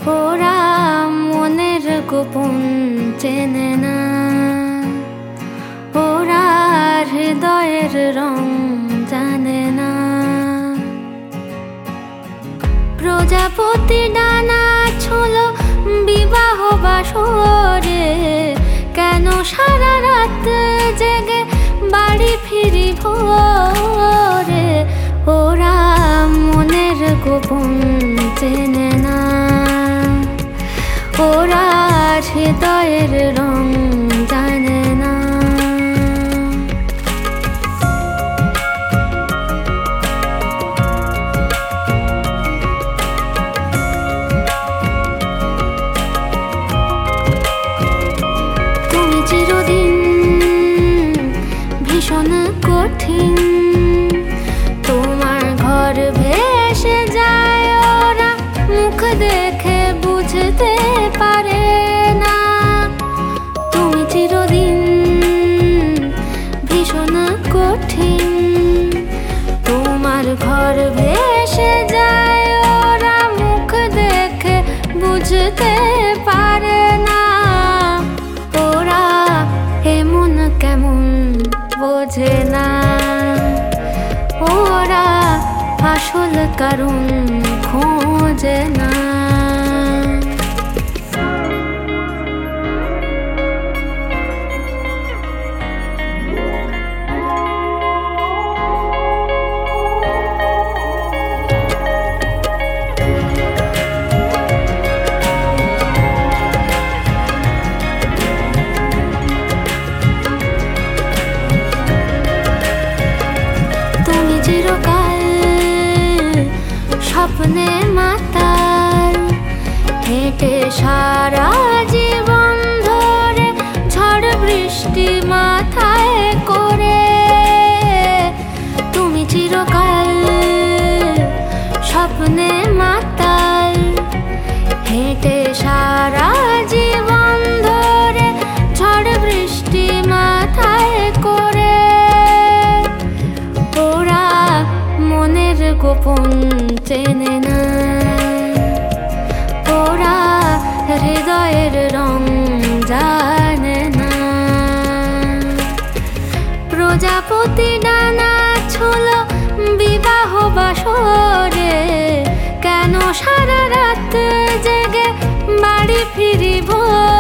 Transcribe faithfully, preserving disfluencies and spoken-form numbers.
ওরা মনের গোপন চেনে না, ওরা হৃদয়ের রং জানে না। প্রজাপতি ডানা ছোলো বিবাহ বাসরে, কেন সারা রাত জেগে বাড়ি ফিরি ভোরে। ওরা মনের গোপন চেনে না, ওরা হৃদয়ের রং জানে না। তুমি চিরদিন ভীষণ কঠিন, তোমার ঘর ভেসে যায়, ওরা মুখ দেখে বুঝতে পারে না। তুমি চিরদিন ভীষণ কঠিন, তোমার ঘর ভেসে যায়, ওরা মুখ দেখে বুঝতে পারে না। ওরা এমন কেমন বোঝে না, ওরা আসল কারণ খোঁজে না। চিরকাল স্বপ্নে মাতাল, হেঁটে সারা জীবন ধরে ঝড় বৃষ্টি মাথায় করে। তুমি চিরকাল স্বপ্নে মাতাল, হেঁটে সারা জীবন ধরে ঝড় বৃষ্টি মাথায় করে। ওরা মনের গোপন চেনে না, ওরা হৃদয়ের রং জানে না। প্রজাপতি ডানা ছোলো বিবাহ বাসরে, কেন সারা রাত জেগে বাড়ি ফিরি ভোরে।